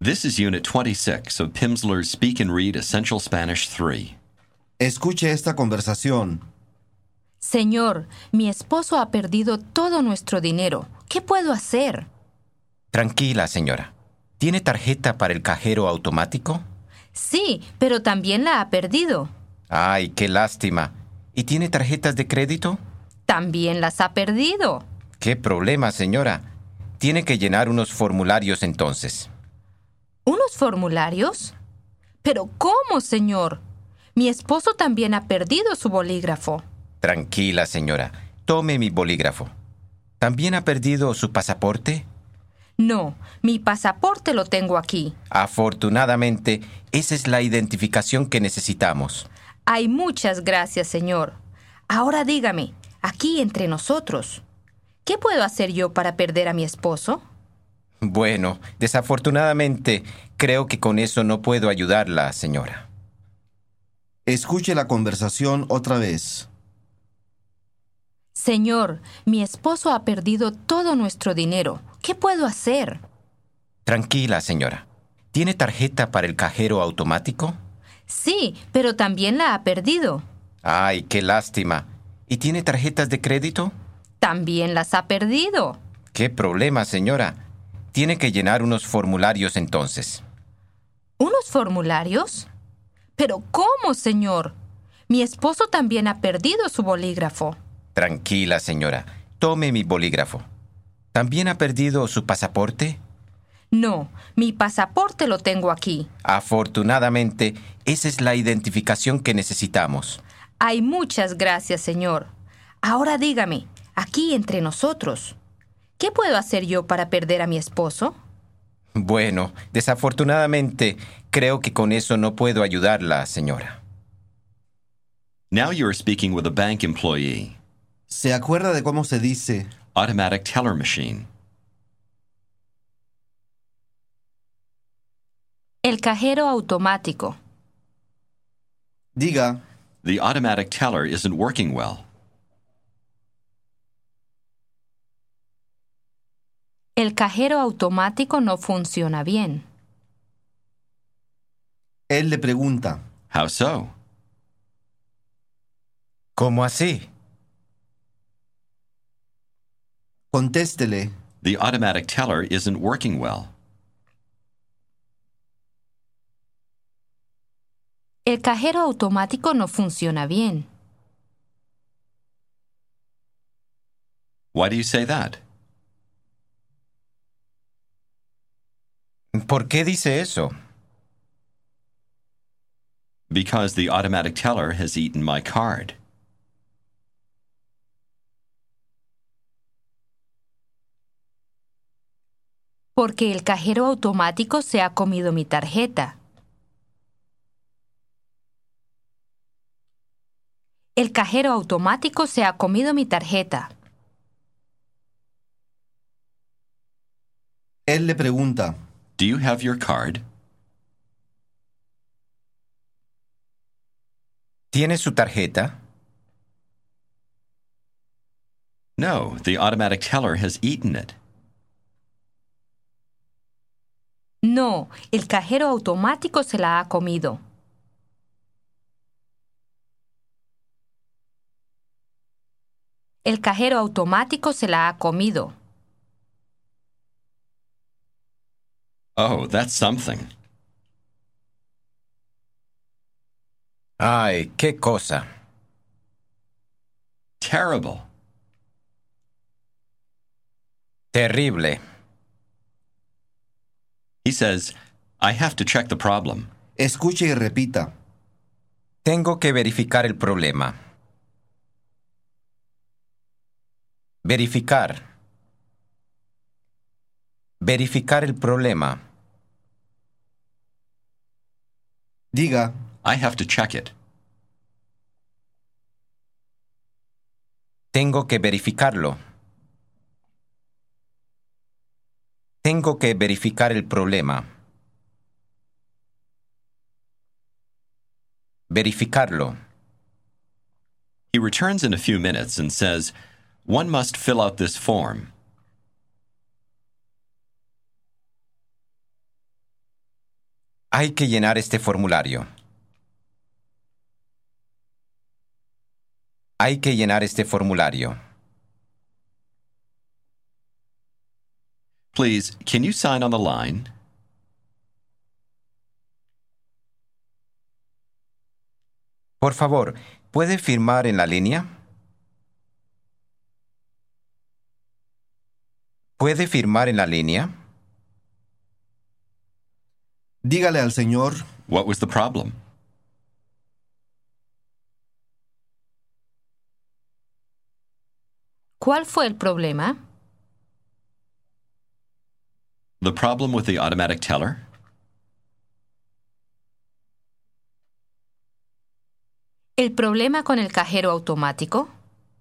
This is Unit 26 of Pimsleur's Speak and Read Essential Spanish 3. Escuche esta conversación. Señor, mi esposo ha perdido todo nuestro dinero. ¿Qué puedo hacer? Tranquila, señora. ¿Tiene tarjeta para el cajero automático? Sí, pero también la ha perdido. Ay, qué lástima. ¿Y tiene tarjetas de crédito? También las ha perdido. ¿Qué problema, señora? Tiene que llenar unos formularios entonces. ¿Unos formularios? ¿Pero cómo, señor? Mi esposo también ha perdido su bolígrafo. Tranquila, señora. Tome mi bolígrafo. ¿También ha perdido su pasaporte? No, mi pasaporte lo tengo aquí. Afortunadamente, esa es la identificación que necesitamos. Hay muchas gracias, señor. Ahora dígame, aquí entre nosotros, ¿qué puedo hacer yo para perder a mi esposo? Bueno, desafortunadamente, creo que con eso no puedo ayudarla, señora. Escuche la conversación otra vez. Señor, mi esposo ha perdido todo nuestro dinero. ¿Qué puedo hacer? Tranquila, señora. ¿Tiene tarjeta para el cajero automático? Sí, pero también la ha perdido. Ay, qué lástima. ¿Y tiene tarjetas de crédito? También las ha perdido. ¿Qué problema, señora? Tiene que llenar unos formularios entonces. ¿Unos formularios? ¿Pero cómo, señor? Mi esposo también ha perdido su bolígrafo. Tranquila, señora. Tome mi bolígrafo. ¿También ha perdido su pasaporte? No, mi pasaporte lo tengo aquí. Afortunadamente, esa es la identificación que necesitamos. Hay muchas gracias, señor. Ahora dígame, aquí entre nosotros, ¿qué puedo hacer yo para perder a mi esposo? Bueno, desafortunadamente, creo que con eso no puedo ayudarla, señora. Now you are speaking with a bank employee. ¿Se acuerda de cómo se dice Automatic teller machine. El cajero automático. Diga, The automatic teller isn't working well. El cajero automático no funciona bien. él le pregunta. How so? ¿Cómo así? Contéstele. The automatic teller isn't working well. El cajero automático no funciona bien. Why do you say that? ¿Por qué dice eso? Because the automatic teller has eaten my card. Porque el cajero automático se ha comido mi tarjeta. El cajero automático se ha comido mi tarjeta. Él le pregunta. Do you have your card? ¿Tiene su tarjeta? No, the automatic teller has eaten it. No, el cajero automático se la ha comido. El cajero automático se la ha comido. Oh, that's something. Ay, qué cosa. Terrible. Terrible. He says, I have to check the problem. Escuche y repita. Tengo que verificar el problema. Verificar. Verificar el problema. Diga, I have to check it. Tengo que verificarlo. Tengo que verificar el problema. Verificarlo. He returns in a few minutes and says, one must fill out this form. Hay que llenar este formulario. Hay que llenar este formulario. Please, can you sign on the line? Por favor, ¿puede firmar en la línea? ¿Puede firmar en la línea? Dígale al señor, What was the problem? ¿Cuál fue el problema? The problem with the automatic teller? ¿El problema con el cajero automático?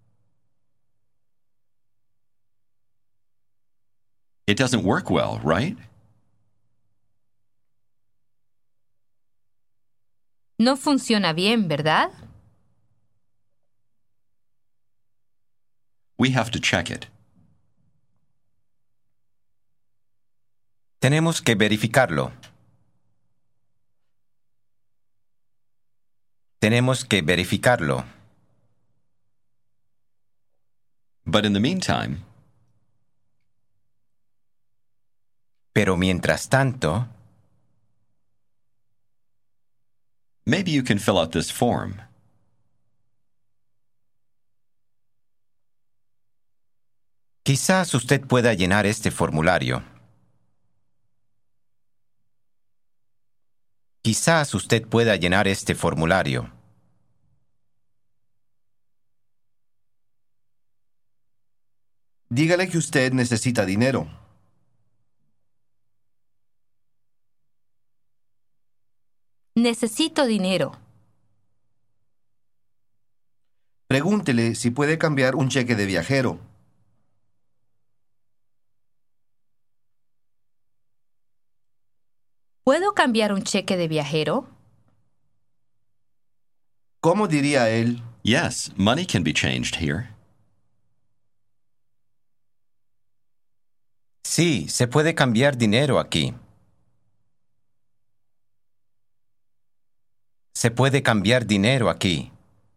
It doesn't work well, right? No funciona bien, ¿verdad? We have to check it. Tenemos que verificarlo. Tenemos que verificarlo. But in the meantime, Pero mientras tanto, maybe you can fill out this form. quizás usted pueda llenar este formulario. Quizás usted pueda llenar este formulario. dígale que usted necesita dinero. Necesito dinero. Pregúntele si puede cambiar un cheque de viajero. ¿Puedo cambiar un cheque de viajero? ¿Cómo diría él? Yes, money can be changed here. Sí, se puede cambiar dinero aquí. Se puede cambiar dinero aquí.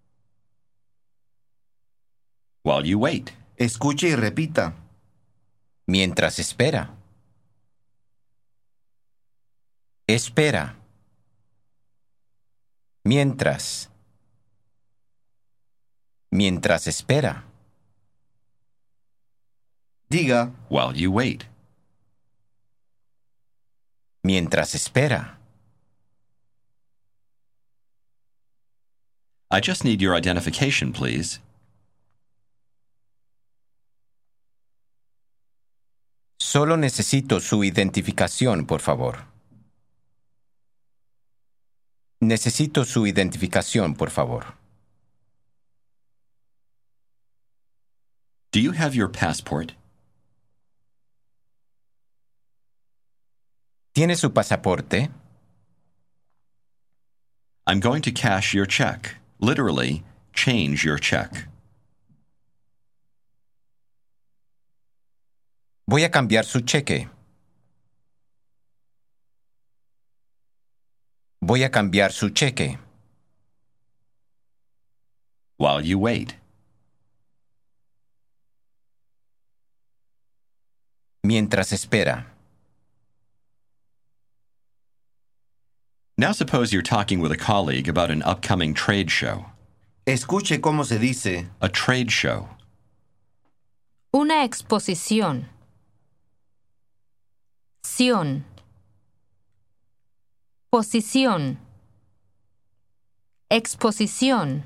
While you wait. Escuche y repita. Mientras espera. Espera. Mientras. Mientras espera. Diga, While you wait. Mientras espera. I just need your identification, please. Solo necesito su identificación, por favor. Necesito su identificación, por favor. Do you have your passport? ¿Tiene su pasaporte? I'm going to cash your check. Literally, change your check. Voy a cambiar su cheque. Voy a cambiar su cheque. While you wait. Mientras espera. Now suppose you're talking with a colleague about an upcoming trade show. escuche cómo se dice. A trade show. Una exposición. Ción. Posición. Exposición.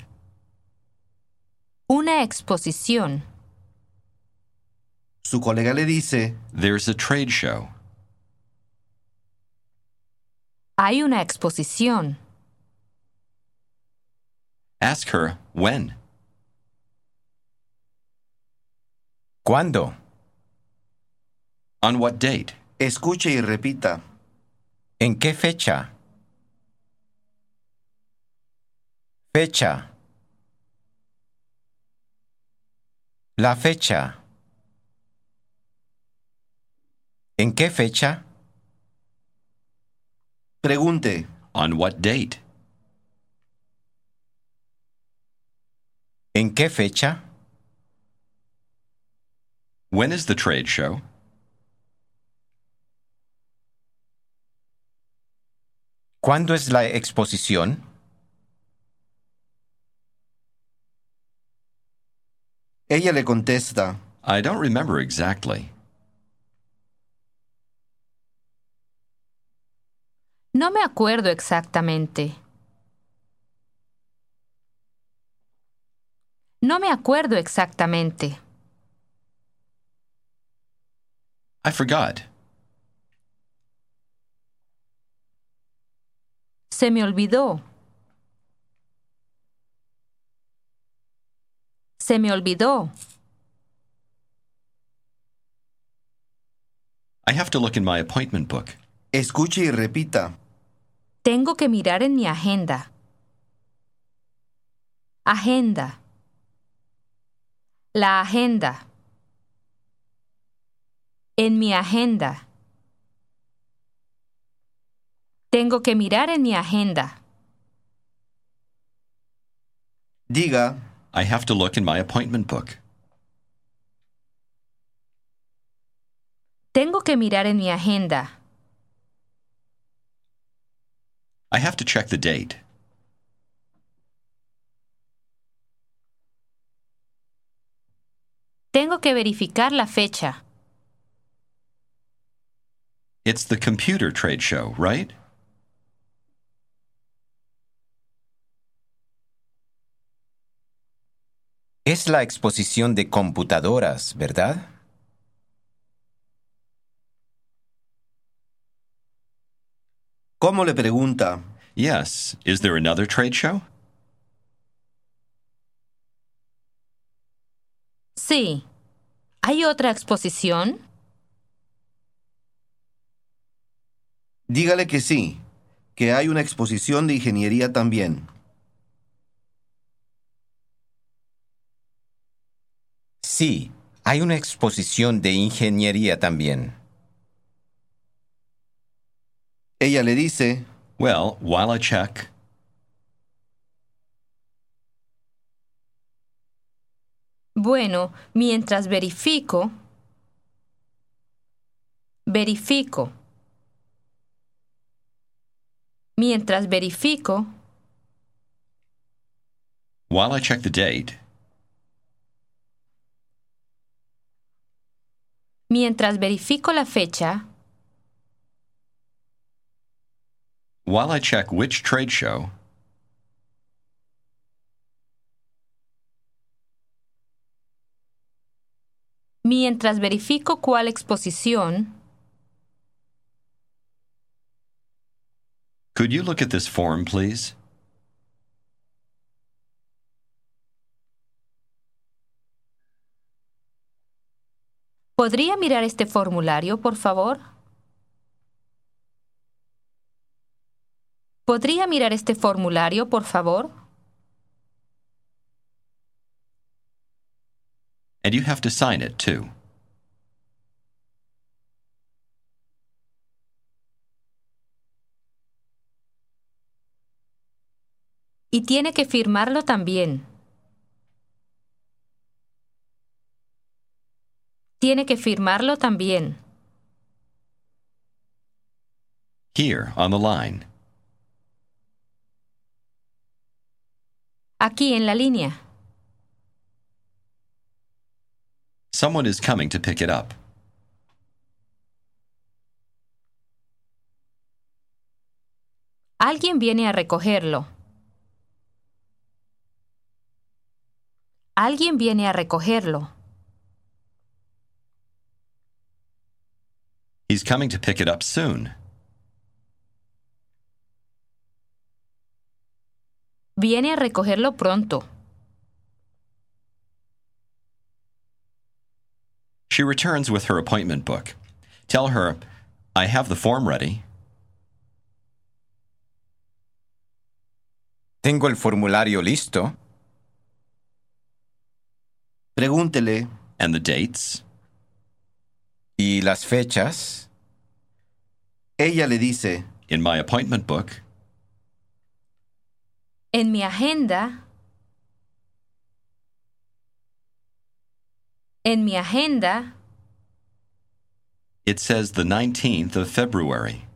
Una exposición. Su colega le dice, There's a trade show. Hay una exposición. Ask her when. ¿Cuándo? On what date? escuche y repita. ¿En qué fecha? Fecha. La fecha. ¿En qué fecha? Pregunte. On what date? ¿En qué fecha? When is the trade show? ¿Cuándo es la exposición? Ella le contesta. I don't remember exactly. No me acuerdo exactamente. No me acuerdo exactamente. I forgot. Se me olvidó. Se me olvidó. I have to look in my appointment book. Escuche y repita. Tengo que mirar en mi agenda. Agenda. La agenda. En mi agenda. Tengo que mirar en mi agenda. Diga. I have to look in my appointment book. Tengo que mirar en mi agenda. I have to check the date. Tengo que verificar la fecha. It's the computer trade show, right? Es la exposición de computadoras, ¿verdad? ¿Cómo le pregunta? Yes. Is there another trade show? Sí. ¿Hay otra exposición? Dígale que sí, que hay una exposición de ingeniería también. Sí, hay una exposición de ingeniería también. Ella le dice. Well, while I check. Bueno, mientras verifico. Verifico. Mientras verifico. While I check the date. Mientras verifico la fecha. While I check which trade show. Mientras verifico cuál exposición. Could you look at this form, please? ¿Podría mirar este formulario, por favor? ¿Podría mirar este formulario, por favor? And you have to sign it, too. Y tiene que firmarlo también. Tiene que firmarlo también. Here, on the line. Aquí en la línea. Someone is coming to pick it up. Alguien viene a recogerlo. Alguien viene a recogerlo. He's coming to pick it up soon. Viene a recogerlo pronto. She returns with her appointment book. Tell her, I have the form ready. Tengo el formulario listo. Pregúntele. And the dates. ¿Y las fechas? Ella le dice. In my appointment book, En mi agenda. En mi agenda it says the 19th of February.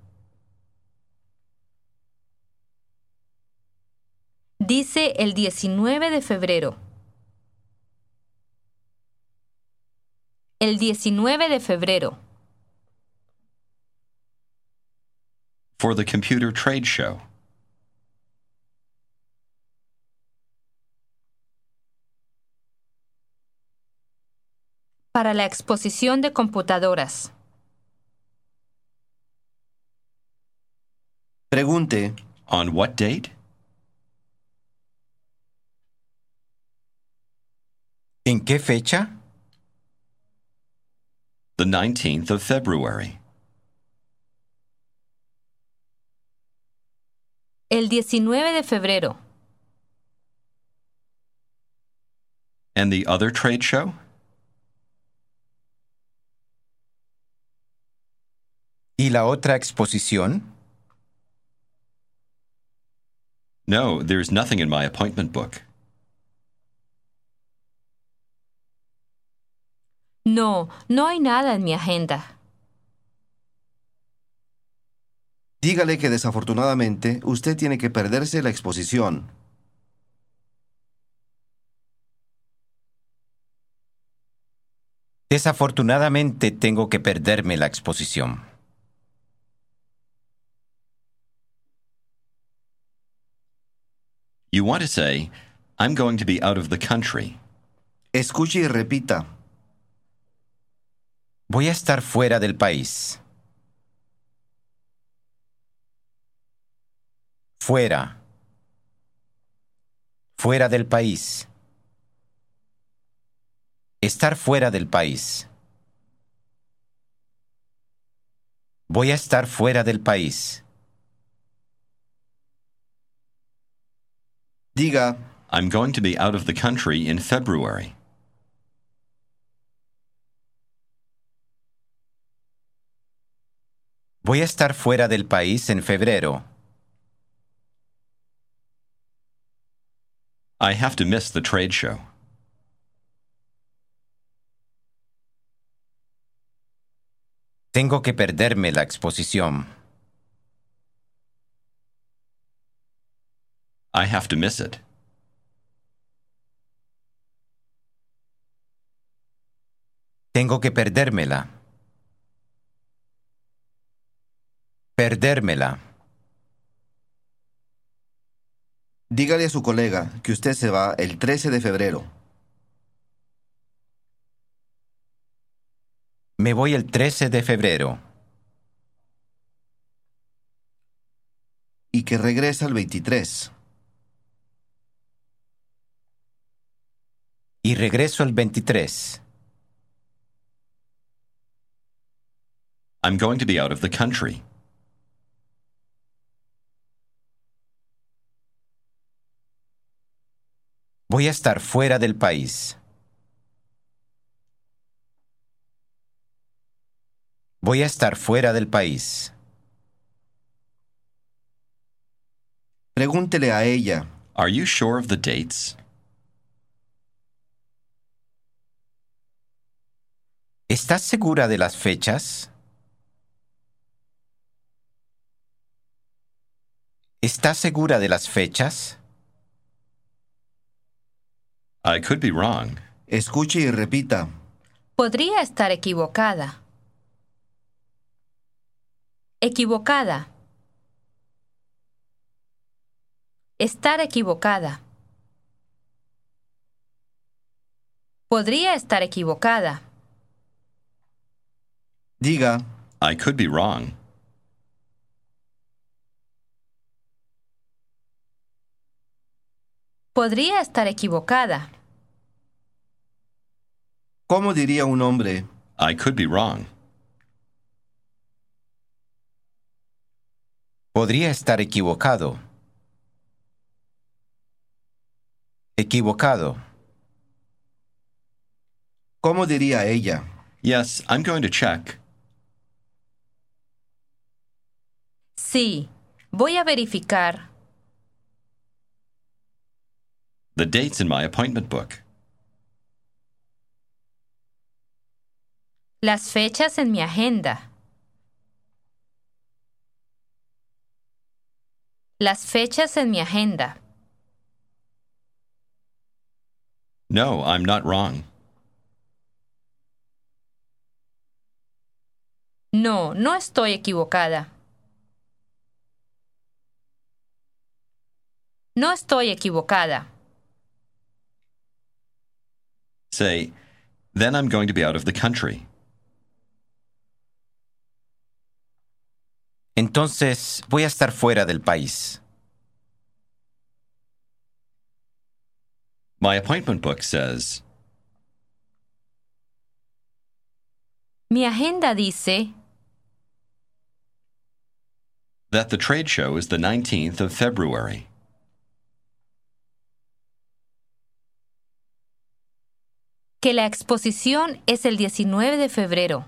dice el 19 de febrero. El 19 de febrero. For the computer trade show. Para la exposición de computadoras. Pregunte, On what date? ¿En qué fecha? The 19th of February. El 19 de febrero. And the other trade show? ¿Y la otra exposición? No, there's nothing in my appointment book. No, no hay nada en mi agenda. dígale que desafortunadamente usted tiene que perderse la exposición. Desafortunadamente tengo que perderme la exposición. You want to say, I'm going to be out of the country. Escuche y repita. Voy a estar fuera del país. Fuera. Fuera del país. Estar fuera del país. Voy a estar fuera del país. Diga, I'm going to be out of the country in February. Voy a estar fuera del país en febrero. I have to miss the trade show. Tengo que perderme la exposición. I have to miss it. Tengo que perdérmela. Perdérmela. dígale a su colega que usted se va el 13 de febrero. Me voy el 13 de febrero. Y que regresa el 23. Y regreso el 23. I'm going to be out of the country. Voy a estar fuera del país. Voy a estar fuera del país. Pregúntele a ella. Are you sure of the dates? ¿Estás segura de las fechas? ¿Estás segura de las fechas? I could be wrong. Escuche y repita. Podría estar equivocada. Equivocada. Estar equivocada. Podría estar equivocada. Diga, I could be wrong. Podría estar equivocada. ¿cómo diría un hombre? I could be wrong. Podría estar equivocado. Equivocado. ¿Cómo diría ella? Yes, I'm going to check. Sí, voy a verificar. The dates in my appointment book. Las fechas en mi agenda. Las fechas en mi agenda. No, I'm not wrong. No, no estoy equivocada. No estoy equivocada. Say, then I'm going to be out of the country. Entonces voy a estar fuera del país. My appointment book says, Mi agenda dice that the trade show is the 19th of February. que la exposición es el 19 de febrero.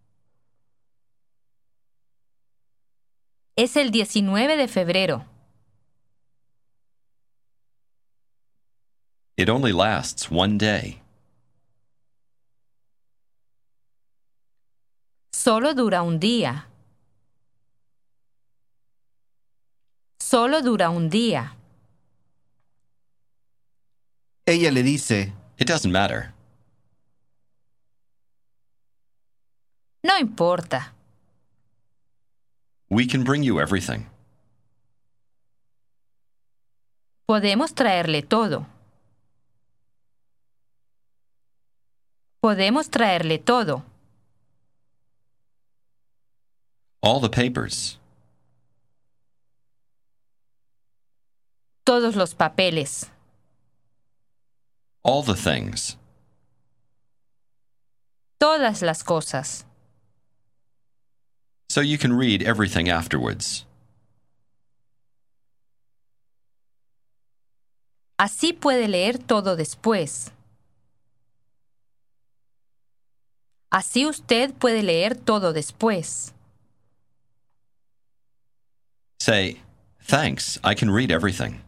Es el 19 de febrero. It only lasts one day. Solo dura un día. Solo dura un día. Ella le dice, It doesn't matter. No importa. We can bring you everything. Podemos traerle todo. Podemos traerle todo. All the papers. Todos los papeles. All the things. Todas las cosas. So you can read everything afterwards. Así puede leer todo después. Así usted puede leer todo después. Say, thanks, I can read everything.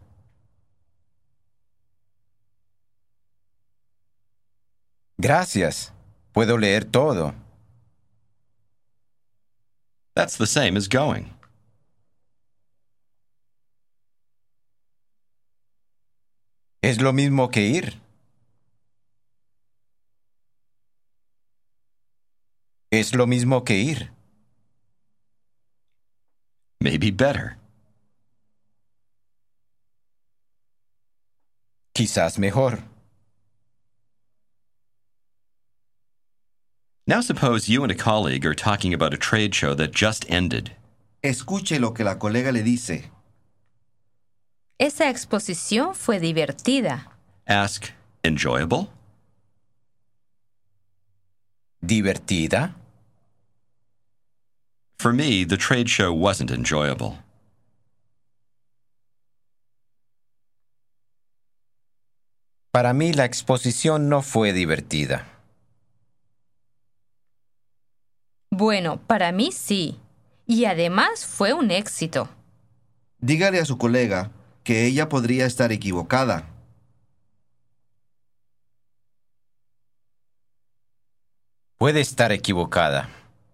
Gracias. Puedo leer todo. That's the same as going. Es lo mismo que ir. Es lo mismo que ir. Maybe better. Quizás mejor. Now suppose you and a colleague are talking about a trade show that just ended. escuche lo que la colega le dice. Esa exposición fue divertida. Ask, enjoyable? ¿Divertida? For me, the trade show wasn't enjoyable. Para mí la exposición no fue divertida. Bueno, para mí sí. Y además fue un éxito. Dígale a su colega que ella podría estar equivocada. Puede estar equivocada.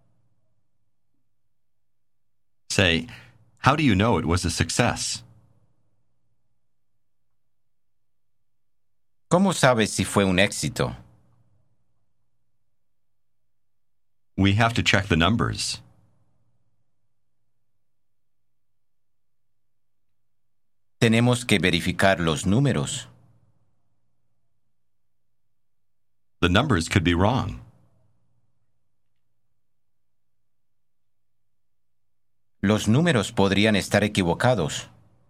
Say, how do you know it was a success? ¿Cómo sabes si fue un éxito? We have to check the numbers. Tenemos que verificar los números. The numbers could be wrong. Los números podrían estar equivocados.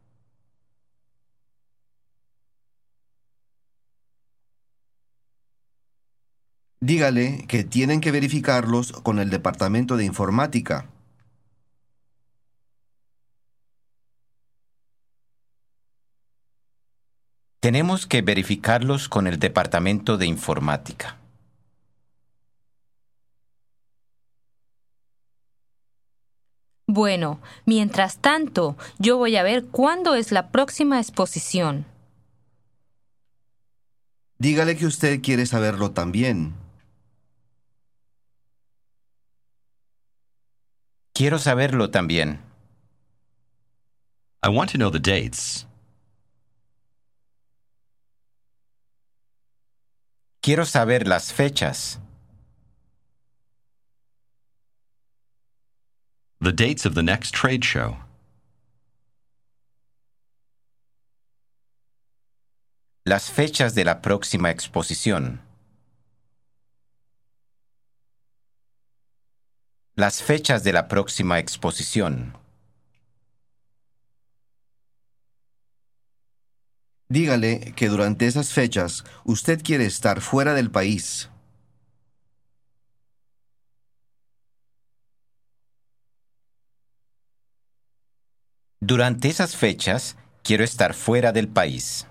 Dígale que tienen que verificarlos con el departamento de informática. Tenemos que verificarlos con el departamento de informática. Bueno, mientras tanto, yo voy a ver cuándo es la próxima exposición. Dígale que usted quiere saberlo también. Quiero saberlo también. I want to know the dates. Quiero saber las fechas. The dates of the next trade show. Las fechas de la próxima exposición. Las fechas de la próxima exposición. Dígale que durante esas fechas usted quiere estar fuera del país. Durante esas fechas, quiero estar fuera del país.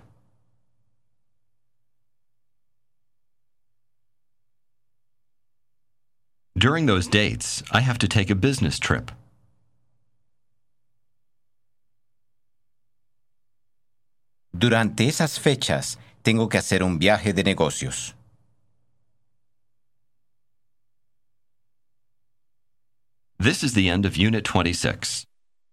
During those dates, I have to take a business trip. Durante esas fechas, tengo que hacer un viaje de negocios. This is the end of Unit 26.